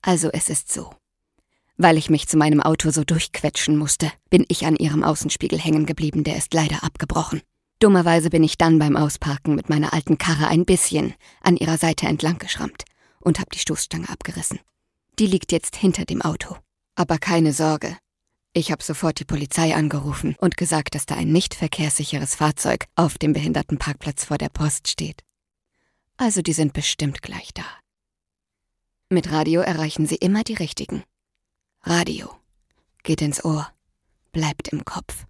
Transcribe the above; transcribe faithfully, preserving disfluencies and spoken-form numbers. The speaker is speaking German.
Also es ist so. Weil ich mich zu meinem Auto so durchquetschen musste, bin ich an ihrem Außenspiegel hängen geblieben, der ist leider abgebrochen. Dummerweise bin ich dann beim Ausparken mit meiner alten Karre ein bisschen an ihrer Seite entlang geschrammt und habe die Stoßstange abgerissen. Die liegt jetzt hinter dem Auto. Aber keine Sorge. Ich habe sofort die Polizei angerufen und gesagt, dass da ein nicht verkehrssicheres Fahrzeug auf dem Behindertenparkplatz vor der Post steht. Also die sind bestimmt gleich da. Mit Radio erreichen Sie immer die Richtigen. Radio geht ins Ohr, bleibt im Kopf.